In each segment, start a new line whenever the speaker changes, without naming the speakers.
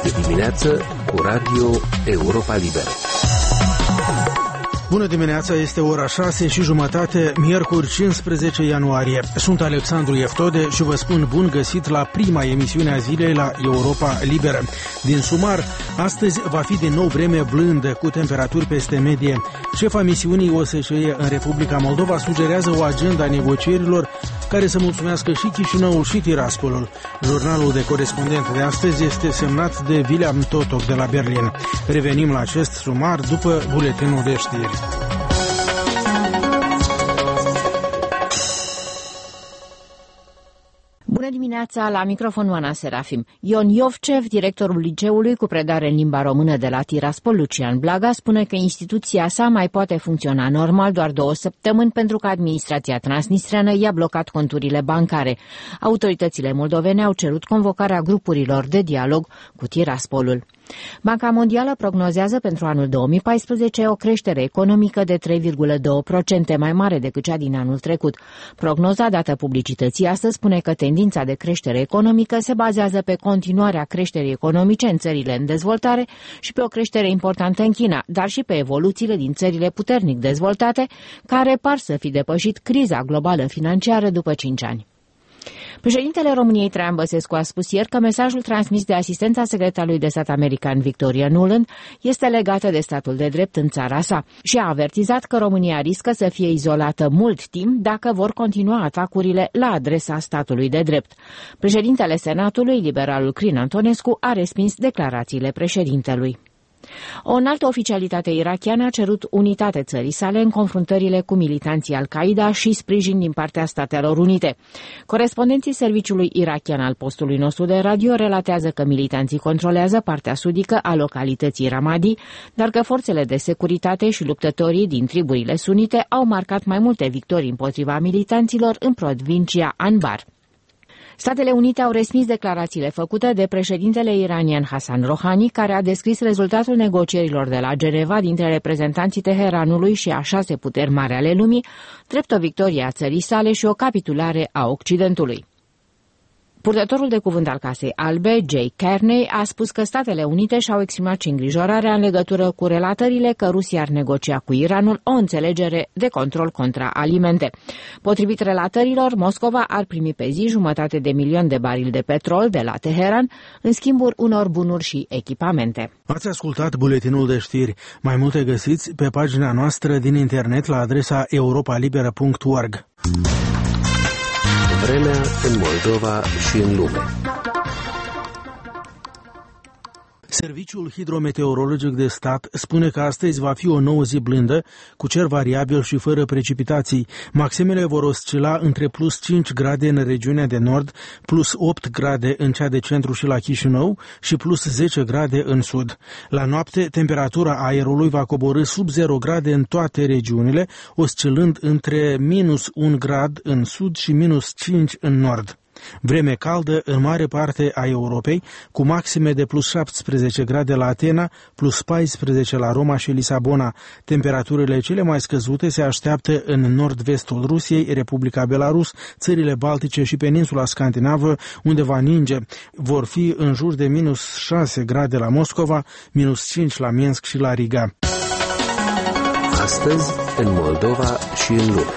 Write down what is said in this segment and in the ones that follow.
Este dimineață cu Radio Europa Liberă.
Bună dimineața, este ora 6:30, miercuri 15 ianuarie. Sunt Alexandru Eftode și vă spun bun găsit la prima emisiune a zilei la Europa Liberă. Din sumar, astăzi va fi din nou vreme blândă cu temperaturi peste medie. Șefa misiunii OSCE în Republica Moldova sugerează o agenda a negocierilor care să mulțumească și Chișinăul și Tiraspolul. Jurnalul de corespondent de astăzi este semnat de William Totok de la Berlin. Revenim la acest sumar după buletinul de știri.
Bună dimineața, la microfon Oana Serafim. Ion Iovcev, directorul liceului cu predare în limba română de la Tiraspol, Lucian Blaga, spune că instituția sa mai poate funcționa normal doar 2 săptămâni pentru că administrația transnistreană i-a blocat conturile bancare. Autoritățile moldovene au cerut convocarea grupurilor de dialog cu Tiraspolul. Banca Mondială prognozează pentru anul 2014 o creștere economică de 3,2%, mai mare decât cea din anul trecut. Prognoza dată publicității astăzi spune că tendința de creștere economică se bazează pe continuarea creșterii economice în țările în dezvoltare și pe o creștere importantă în China, dar și pe evoluțiile din țările puternic dezvoltate, care par să fi depășit criza globală financiară după 5 ani. Președintele României Traian Băsescu a spus ieri că mesajul transmis de asistența secretarului de stat american Victoria Nuland este legată de statul de drept în țara sa și a avertizat că România riscă să fie izolată mult timp dacă vor continua atacurile la adresa statului de drept. Președintele Senatului, liberalul Crin Antonescu, a respins declarațiile președintelui. O înaltă oficialitate irakiană a cerut unitate țării sale în confruntările cu militanții Al-Qaeda și sprijin din partea Statelor Unite. Corespondenții serviciului irakian al postului nostru de radio relatează că militanții controlează partea sudică a localității Ramadi, dar că forțele de securitate și luptătorii din triburile sunite au marcat mai multe victorii împotriva militanților în provincia Anbar. Statele Unite au respins declarațiile făcute de președintele iranian Hassan Rouhani, care a descris rezultatul negocierilor de la Geneva dintre reprezentanții Teheranului și a 6 puteri mari ale lumii, drept o victorie a țării sale și o capitulare a Occidentului. Purtătorul de cuvânt al Casei Albe, Jay Carney, a spus că Statele Unite și-au exprimat și îngrijorarea în legătură cu relatările că Rusia ar negocia cu Iranul o înțelegere de control contra alimente. Potrivit relatărilor, Moscova ar primi pe zi 500 de milioane de barili de petrol de la Teheran, în schimbul unor bunuri și echipamente.
Ați ascultat buletinul de știri. Mai multe găsiți pe pagina noastră din internet la adresa europalibera.org.
Vremea în Moldova și în lume.
Serviciul Hidrometeorologic de Stat spune că astăzi va fi o nouă zi blândă, cu cer variabil și fără precipitații. Maximele vor oscila între plus 5 grade în regiunea de nord, plus 8 grade în cea de centru și la Chișinău și plus 10 grade în sud. La noapte, temperatura aerului va coborî sub 0 grade în toate regiunile, oscilând între minus 1 grad în sud și minus 5 în nord. Vreme caldă în mare parte a Europei, cu maxime de plus 17 grade la Atena, plus 14 la Roma și Lisabona. Temperaturile cele mai scăzute se așteaptă în nord-vestul Rusiei, Republica Belarus, țările Baltice și peninsula Scandinavă, unde va ninge. Vor fi în jur de minus 6 grade la Moscova, minus 5 la Minsk și la Riga.
Astăzi, în Moldova și în lume.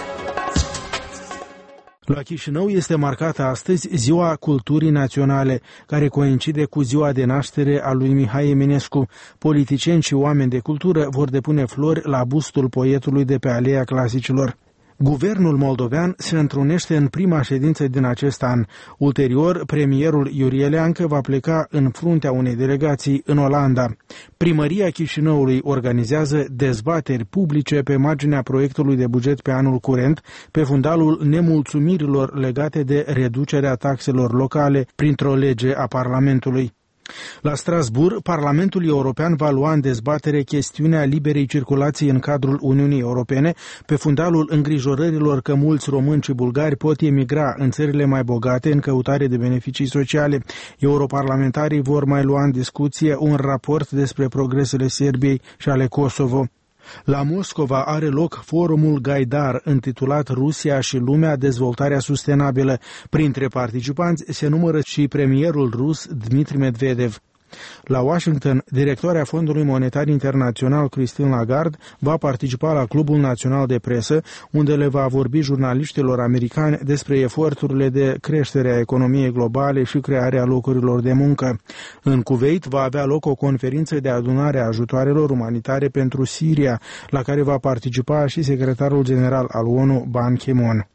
La Chișinău este marcată astăzi Ziua Culturii Naționale, care coincide cu ziua de naștere a lui Mihai Eminescu. Politicieni și oameni de cultură vor depune flori la bustul poetului de pe Aleea Clasicilor. Guvernul moldovean se întrunește în prima ședință din acest an. Ulterior, premierul Iurie Leancă va pleca în fruntea unei delegații în Olanda. Primăria Chișinăului organizează dezbateri publice pe marginea proiectului de buget pe anul curent, pe fundalul nemulțumirilor legate de reducerea taxelor locale printr-o lege a Parlamentului. La Strasbourg, Parlamentul European va lua în dezbatere chestiunea liberei circulații în cadrul Uniunii Europene, pe fundalul îngrijorărilor că mulți români și bulgari pot emigra în țările mai bogate în căutare de beneficii sociale. Europarlamentarii vor mai lua în discuție un raport despre progresele Serbiei și ale Kosovo. La Moscova are loc forumul Gaidar, intitulat Rusia și lumea, dezvoltarea sustenabilă. Printre participanți se numără și premierul rus Dmitri Medvedev. La Washington, directoarea Fondului Monetar Internațional Christine Lagarde va participa la Clubul Național de Presă, unde le va vorbi jurnaliștilor americani despre eforturile de creștere a economiei globale și crearea locurilor de muncă. În Kuwait va avea loc o conferință de adunare a ajutoarelor umanitare pentru Siria, la care va participa și secretarul general al ONU, Ban Ki-moon.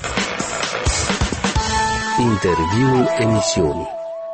Interviul emisiunii.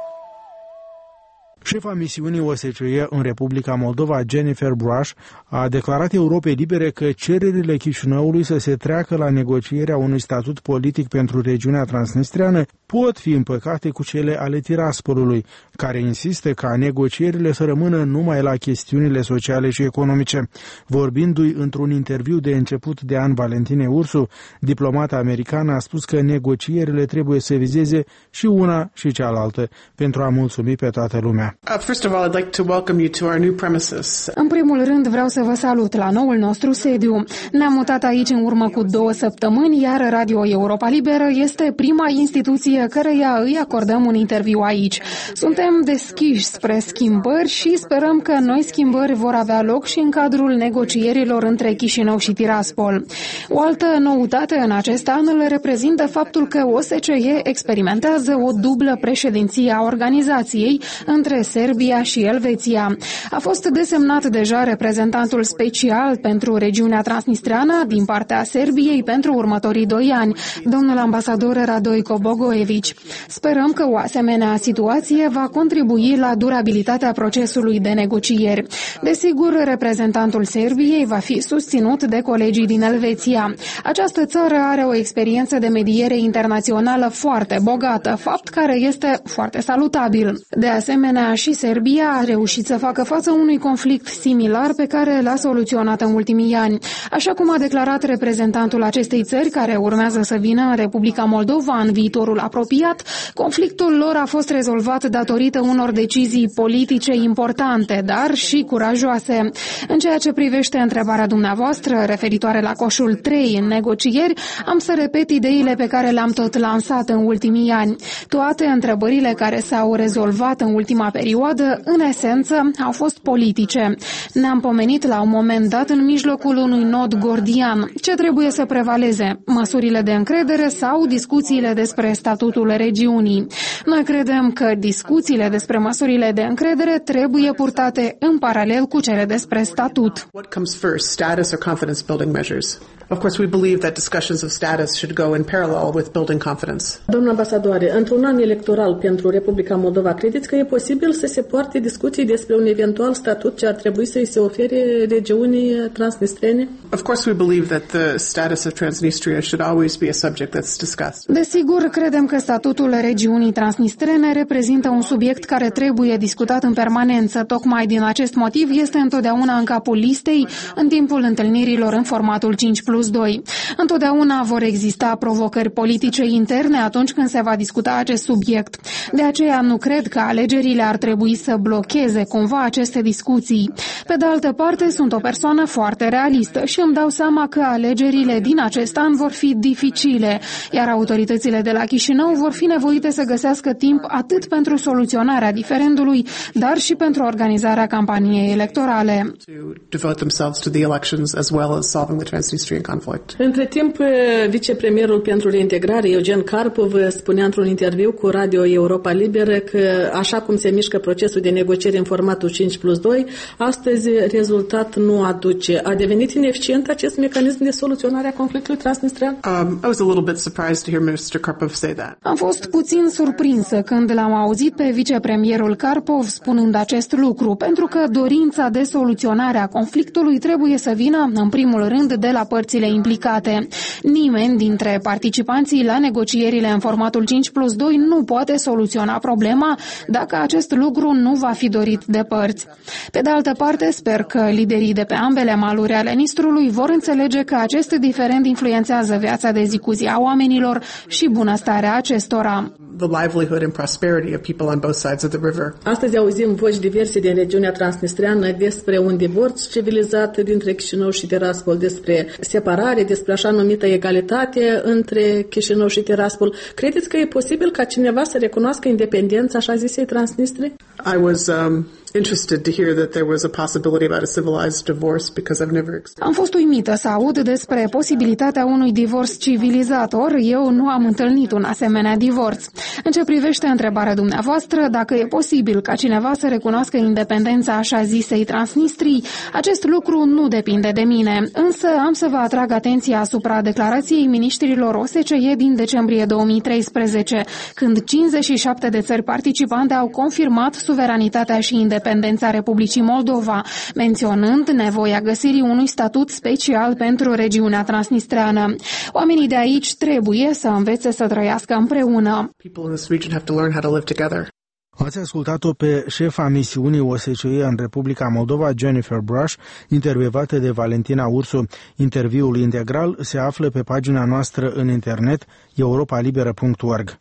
Șefa misiunii OSCE în Republica Moldova, Jennifer Brush, a declarat Europei Libere că cererile Chișinăului să se treacă la negocierea unui statut politic pentru regiunea transnistreană pot fi împăcate cu cele ale Tiraspolului, care insistă ca negocierile să rămână numai la chestiunile sociale și economice. Vorbindu-i într-un interviu de început de an Valentine Ursu, diplomata americană a spus că negocierile trebuie să vizeze și una și cealaltă, pentru a mulțumi pe toată lumea.
First of all, I'd like to welcome you to our new premises.
În primul rând vreau să vă salut la noul nostru sediu. Ne-am mutat aici în urmă cu 2 săptămâni, iar Radio Europa Liberă este prima instituție căreia îi acordăm un interviu aici. Suntem deschiși spre schimbări și sperăm că noi schimbări vor avea loc și în cadrul negocierilor între Chișinău și Tiraspol. O altă noutate în acest an îl reprezintă faptul că OSCE experimentează o dublă președinție a organizației între Serbia și Elveția. A fost desemnat deja reprezentantul special pentru regiunea transnistreană din partea Serbiei pentru următorii 2 ani, domnul ambasador Radojko Bogojević. Sperăm că o asemenea situație va contribui la durabilitatea procesului de negocieri. Desigur, reprezentantul Serbiei va fi susținut de colegii din Elveția. Această țară are o experiență de mediere internațională foarte bogată, fapt care este foarte salutabil. De asemenea, și Serbia a reușit să facă față unui conflict similar pe care l-a soluționat în ultimii ani. Așa cum a declarat reprezentantul acestei țări, care urmează să vină în Republica Moldova în viitorul apropiat, conflictul lor a fost rezolvat datorită unor decizii politice importante, dar și curajoase. În ceea ce privește întrebarea dumneavoastră referitoare la coșul 3 în negocieri, am să repet ideile pe care le-am tot lansat în ultimii ani. Toate întrebările care s-au rezolvat în ultima perioadă, în esență, au fost politice. Ne-am pomenit la un moment dat în mijlocul unui nod gordian. Ce trebuie să prevaleze? Măsurile de încredere sau discuțiile despre statutul regiunii? Noi credem că discuțiile despre măsurile de încredere trebuie purtate în paralel cu cele despre statut.
What comes first, status or confidence building measures? Of course, we believe that discussions of status should go in parallel with building confidence.
Doamna ambasadoare, într-un an electoral pentru Republica Moldova, credeți că e posibil să se poarte discuții despre un eventual statut ce ar trebui să îi se ofere regiunii transnistrene?
Of course, we believe that the status of Transnistria should always be a subject that's discussed.
Desigur, credem că statutul regiunii transnistrene reprezintă un subiect care trebuie discutat în permanență. Tocmai din acest motiv este întotdeauna în capul listei în timpul întâlnirilor în formatul 5+2. Întotdeauna vor exista provocări politice interne atunci când se va discuta acest subiect. De aceea nu cred că alegerile ar trebui să blocheze cumva aceste discuții. Pe de altă parte, sunt o persoană foarte realistă și îmi dau seama că alegerile din acest an vor fi dificile, iar autoritățile de la Chișinău vor fi nevoite să găsească timp atât pentru soluționarea diferendului, dar și pentru organizarea campaniei electorale.
Între timp, vicepremierul pentru reintegrare, Eugen Karpov, spunea într-un interviu cu Radio Europa Liberă că, așa cum se mișcă procesul de negociere în formatul 5+2, astăzi rezultat nu aduce. A devenit ineficient acest mecanism de soluționare a conflictului transnistrean?
I was a little bit surprised to hear Mr. Karpov say that.
Am fost puțin surprinsă când l-am auzit pe vicepremierul Karpov spunând acest lucru, pentru că dorința de soluționare a conflictului trebuie să vină, în primul rând, de la părțile implicate. Nimeni dintre participanții la negocierile în formatul 5+2 nu poate soluționa problema dacă acest lucru nu va fi dorit de părți. Pe de altă parte, sper că liderii de pe ambele maluri ale Nistrului vor înțelege că acest diferend influențează viața de zi cu zi a oamenilor și bunăstarea acestora.
The livelihood and prosperity of people on both sides of the river.
Astăzi auzim voci diverse din regiunea transnistreană despre un divorț civilizat dintre Chișinău și Tiraspol, despre separare, despre așa numită egalitate între Chișinău și Tiraspol. Credeți că e posibil ca cineva să recunoască independența așa zisei Transnistrii? civile.
I was interested to hear that there was a possibility about a civilized divorce because I've never experienced.
Am fost uimită să aud despre posibilitatea unui divorț civilizator. Eu nu am întâlnit un asemenea divorț. În ce privește întrebarea dumneavoastră, dacă e posibil ca cineva să recunoască independența așa zisei Transnistrii, acest lucru nu depinde de mine. Însă am să vă atrag atenția asupra declarației miniștrilor OSCE din decembrie 2013, când 57 de țări participante au confirmat suveranitatea și independența Republicii Moldova, menționând nevoia găsirii unui statut special pentru regiunea transnistreană. Oamenii de aici trebuie să învețe să trăiască împreună.
People in this region have to learn how to live together.
Ați ascultat-o pe șefa misiunii OSCE în Republica Moldova, Jennifer Brush, intervievată de Valentina Ursu. Interviul integral se află pe pagina noastră în internet europalibera.org.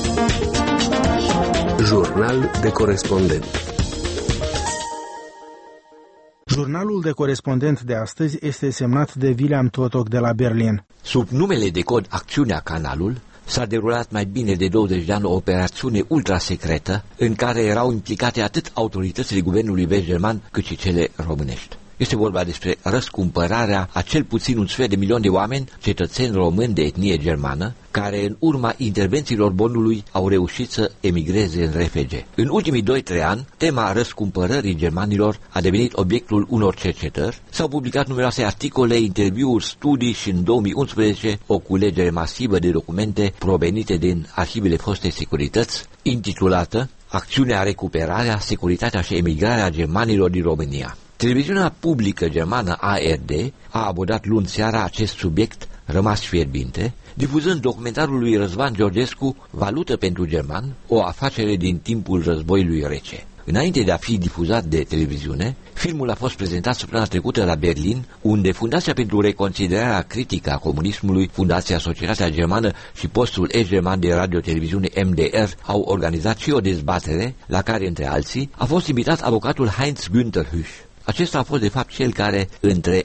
Jurnal de corespondent.
Jurnalul de corespondent de astăzi este semnat de William Totok de la Berlin.
Sub numele de cod Acțiunea Canalul s-a derulat mai bine de 20 de ani o operațiune ultrasecretă în care erau implicate atât autoritățile guvernului vest-german cât și cele românești. Este vorba despre răscumpărarea a cel puțin 1,5 milion de oameni, cetățeni români de etnie germană, care în urma intervențiilor Bondului au reușit să emigreze în RFG. În ultimii 2-3 ani, tema răscumpărării germanilor a devenit obiectul unor cercetări, s-au publicat numeroase articole, interviuri, studii și în 2011 o culegere masivă de documente provenite din arhivele fostei securități, intitulată Acțiunea Recuperarea, Securitatea și Emigrarea Germanilor din România. Televiziunea publică germană ARD a abordat luni seara acest subiect rămas fierbinte, difuzând documentarul lui Răzvan Georgescu, Valută pentru german, o afacere din timpul războiului rece. Înainte de a fi difuzat de televiziune, filmul a fost prezentat săptămâna trecută la Berlin, unde Fundația pentru Reconsiderarea Critică a Comunismului, Fundația Societatea Germană și postul Est-German de Radio-Televiziune MDR au organizat și o dezbatere, la care, între alții, a fost invitat avocatul Heinz-Günther Hüsch. Acesta a fost de fapt cel care, între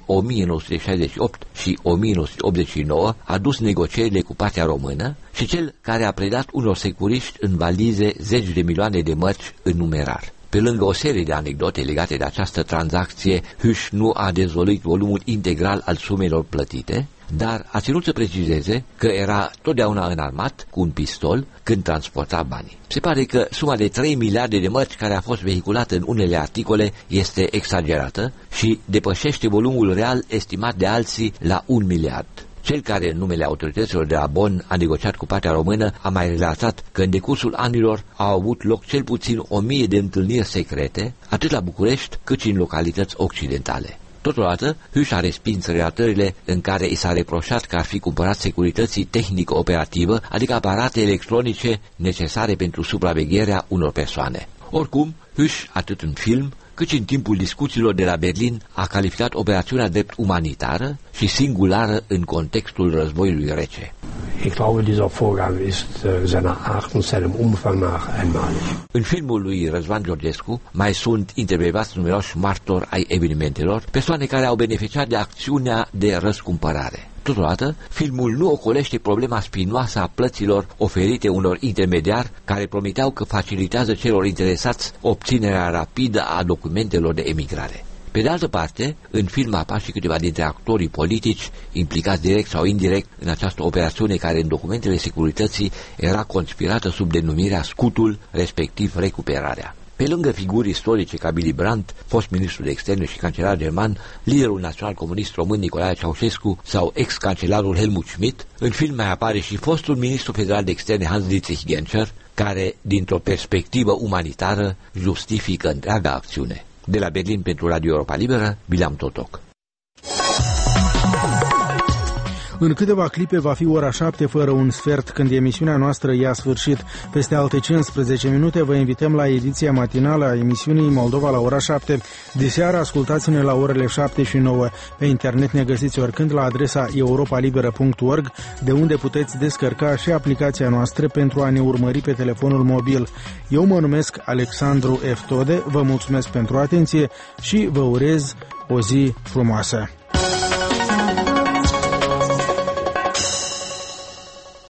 1968 și 1989, a dus negocierile cu partea română și cel care a predat unor securiști în valize 10 de milioane de mărci în numerar. Pe lângă o serie de anecdote legate de această tranzacție, Hüsch nu a dezvăluit volumul integral al sumelor plătite, dar a ținut să precizeze că era totdeauna înarmat cu un pistol când transporta banii. Se pare că suma de 3 miliarde de mărci care a fost vehiculată în unele articole este exagerată și depășește volumul real estimat de alții la 1 miliard. Cel care, în numele autorităților de la Bonn, a negociat cu partea română, a mai relatat că în decursul anilor au avut loc cel puțin 1000 de întâlniri secrete, atât la București cât și în localități occidentale. Totodată, Hüsch a respins relatările în care i s-a reproșat că ar fi cumpărat securității tehnică-operativă, adică aparate electronice necesare pentru supravegherea unor persoane. Oricum, Hüsch, atât în film, cât și în timpul discuțiilor de la Berlin, a calificat operațiunea drept umanitară și singulară în contextul războiului rece.
Ich glaube, dieser Vorgang ist seiner Art und seinem Umfang nach einmalig.
În filmul lui Răzvan Georgescu mai sunt intervievați numeroși martori ai evenimentelor, persoane care au beneficiat de acțiunea de răscumpărare. Totodată, filmul nu ocolește problema spinoasă a plăților oferite unor intermediari care promiteau că facilitează celor interesați obținerea rapidă a documentelor de emigrare. Pe de altă parte, în film apar și câteva dintre actorii politici implicați direct sau indirect în această operațiune care în documentele securității era conspirată sub denumirea Scutul, respectiv Recuperarea. Pe lângă figuri istorice ca Willy Brandt, fost ministru de externe și cancelar german, liderul național comunist român Nicolae Ceaușescu sau ex-cancelarul Helmut Schmidt, în film mai apare și fostul ministru federal de externe Hans-Dietrich Genscher, care, dintr-o perspectivă umanitară, justifică întreaga acțiune. De la Berlin pentru Radio Europa Liberă, William Totok.
În câteva clipe va fi ora 7 fără un sfert, când emisiunea noastră ia sfârșit. Peste alte 15 minute vă invităm la ediția matinală a emisiunii Moldova la ora 7. De seară ascultați-ne la orele 7 și 9. Pe internet ne găsiți oricând la adresa europalibera.org, de unde puteți descărca și aplicația noastră pentru a ne urmări pe telefonul mobil. Eu mă numesc Alexandru F. Tode, vă mulțumesc pentru atenție și vă urez o zi frumoasă.